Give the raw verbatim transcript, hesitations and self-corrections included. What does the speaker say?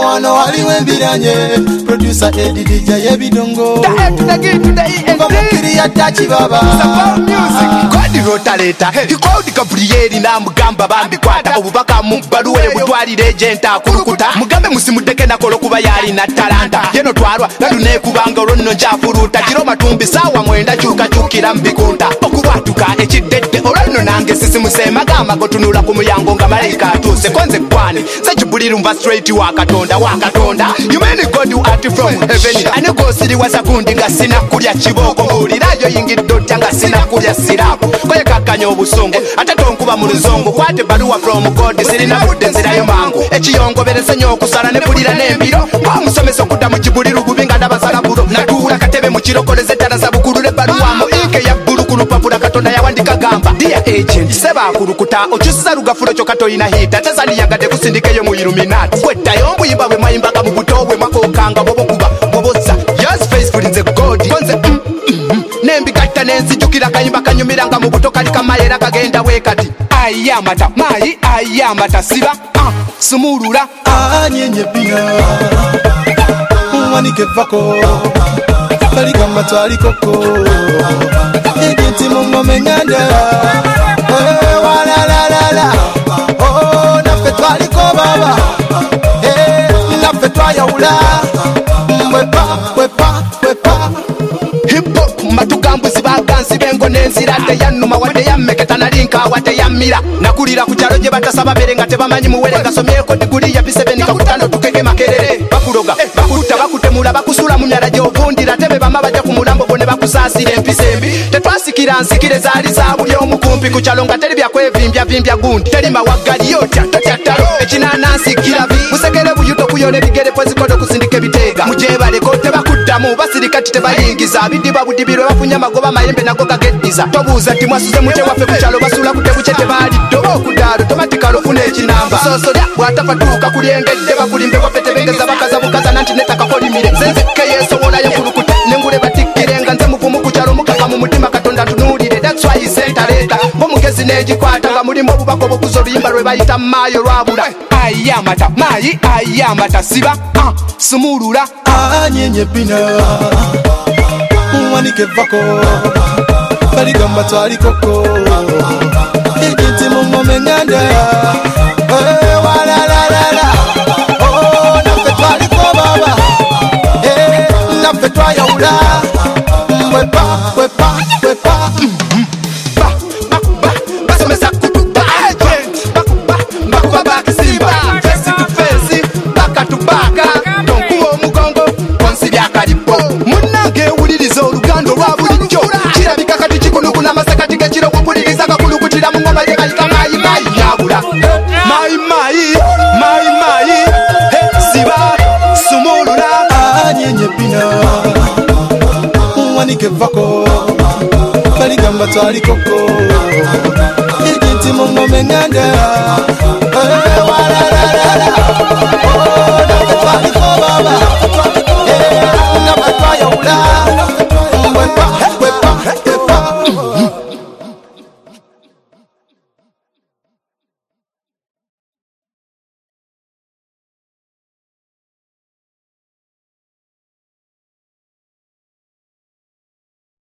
wano waliwo embiranye producer Eddie D J Ebidongo ngomukiri yatachi baba Kodi rotaleta Kodi Gabrieli na mugamba bambi kwata obubaka mu baluwe butwalire agent akulukuta mugambe musimudeke nakolo kuba yali na talanta yeno twalwa nadune kubanga olonno njafuruta kiro matumbi sawa mwenda chuka chukira mbikunta okubatuka ekidedde olonno nange sisi musema gama gotunula ku muyango nga malaika atuse konze kwani sechibuliru mba straight wa katonda wa katonda you mean God you art from heaven ane go siri wasakundi nga sina kulya chiboko mulirayo yingiddo tanga sina kulya sirapo koye kakanyo obusongo ate tonkuba mu luzongo kwate baluwa from God sirina budde nzirayo mangu ekiyongo berese nyo okusala ne bulira n'embiro kwa musomesa okuta mu kibuliru gubinga ndabasala bulo natuula katebe mu kirokoleze taraza bukulule baluwa mu ike ya bulu ku lupapula katonda yawandika gamba dear agent seba akulukuta okyusiza lugafulo kyo katoyina hita tazaliyagadde kusindikeyo mu Illuminati wettayo mbuyimba bwe mayimbaga mu buto bwe makokanga bobokuba boboza yes faithful nze God konze mm, mm, mm. Nembigatta nenzijukira kayimba kanyumiranga mu buto kali kamayera kagenda wekati ayamata mayi ayamata siba ah, sumulula anyenye pina mwanike vako kali kama twali koko egenti mungome nganda oh wala la la la oh nafe twali ko baba eh nafe twaya ula mwepa mwepa mwepa hip hop matugambuzi bagansi bengo nenzira de yanuma wade yameketa nalinka wade yamira nakulira ku kyalo gye batasaba berenga tebamanyi muwere gasomyeko diguli ya bisebeni kakutano tukege makerere bakuloga bakuta bakutemula bakusula munyala gye ovundira tebe bama bajja ku mulambo bone bakusaasira empisembi tetwasikira nsikire zaali za buli omukumpi ku kyalo nga teri byakwevimbya vimbya gundi teri mawaggali yotya totyattalo ekinanansi kirabi musekere buyuto kuyona ebigere kwezikodo kusindika ebiteega mujebaleko tebakuddamu basirikati tebayingiza bidiba budibirwe bafunya magoba mayembe nago gageddiza tobuuza ti mwasuze mute waffe ku kyalo basula kutebuche tebaliddo okudaalo tomatikalo funa ekinamba sosolya bwatapatuuka kulyengedde bakulimbe waffe tebengeza bakaza bukaza nanti netakakolimire zenzeke yeesowolayo kulukuta nengule batikkire nga nze muvumu ku kyalo mukaka mu mutima katonda tunuulire that's why sentaleta omugezi n'egikwata nga mulimu obubaka obukuza oluyimba lwe bayita maayo lwabula ayamata mayi ayamata siba ah, sumulula anyenye pina mwanike vako kali kama twali koko egenti mungome nganda oh wala la la la oh nafe twali ko baba eh nafe twaya ula mwepa mwepa mwepa ba ba ba basomesa kutuba agent ba ba ba ba bakisimba face to face baka to baka tonkuwa omugongo konsi byakalipo munnange ewuliriza oluganda olwa bulijjo kirabika kati kikunuku n'amasakati g'ekiro wopuliriza gakulukutira mu ngoma gye bayita mayi mayi nyabula mayi mayi mayi mayi siba sumulula anyenye pina mwanike vako kali kama twali koko